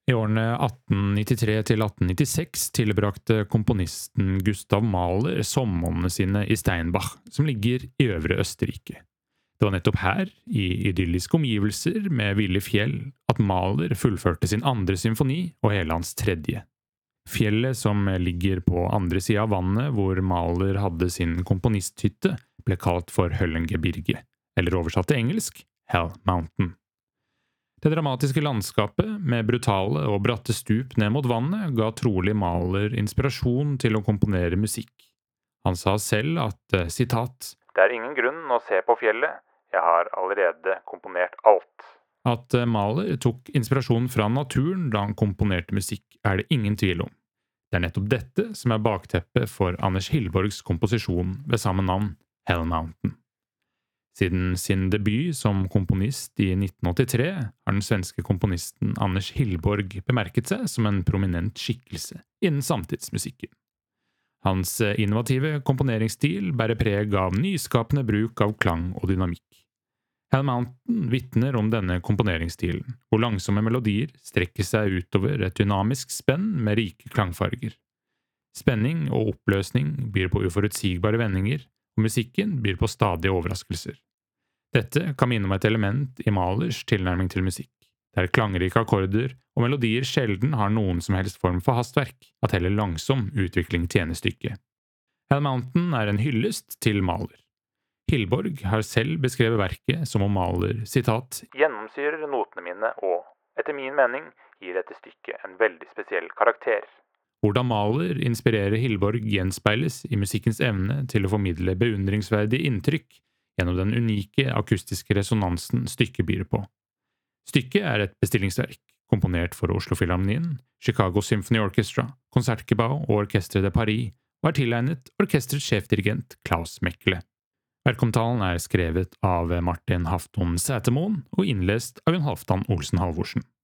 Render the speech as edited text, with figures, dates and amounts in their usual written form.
I årene 1893 til 1896 tilbrakte komponisten Gustav Mahler sommermånedene sine i Steinbach, som ligger i Øvre Østerrike. Det var nettopp her, i idylliske omgivelser med ville fjell, at Mahler fullførte sin andre symfoni og hele hans tredje. Fjellet som ligger på andre siden av vannet hvor Mahler hadde sin komponisthytte, ble kalt for Höllengebirge, eller oversatt til engelsk Hell Mountain. Det dramatiske landskapet, med brutale og bratte stup ned mot vannet, ga trolig Mahler inspirasjon til å komponere musikk. Han sa selv at, sitat, «Det er ingen grunn å se på fjellet, jeg har allerede komponert alt». At Mahler tok inspirasjon fra naturen da han komponerte musikk, er det ingen tvil om. Det er nettopp dette som er bakteppet for Anders Hillborgs komposisjon ved samme navn, Hell Mountain. Siden sin debut som komponist i 1983 har den svenske komponisten Anders Hillborg bemerket seg som en prominent skikkelse innen samtidsmusikken. Hans innovative komponeringsstil bærer preg av nyskapende bruk av klang og dynamikk. Hell Mountain vitner om denne komponeringsstilen, hvor langsomme melodier strekker seg utover et dynamisk spenn med rike klangfarger. Spenning og oppløsning byr på uforutsigbare vendinger, og musikken byr på stadige overraskelser. Dette kan minne om et element i Mahlers tilnærming til musikk, der klangrike akkorder og melodier sjelden har noen som helst form for hastverk, at heller langsom utvikling tjener stykket. Hell Mountain er en hyllest til Mahler. Hillborg har selv beskrevet verket som om Mahler, sitat, «gjennomsyrer notene mine og, etter min mening, gir dette stykket en veldig spesiell karakter». Hvordan Mahler inspirerer Hillborg gjenspeiles i musikkens evne til å formidle beundringsverdige inntrykk gjennom den unike akustiske resonansen stykket byr på. Stykket er et bestillingsverk, komponert for Oslo-Filharmonien, Chicago Symphony Orchestra, Concertgebouw og Orchestre de Paris, og er tilegnet orkesterets sjefdirigent Klaus Mekle. Verkomtalen er skrevet av Martin Hafton Sætermoen og innlest av Jon Halvdan Olsen Halvorsen.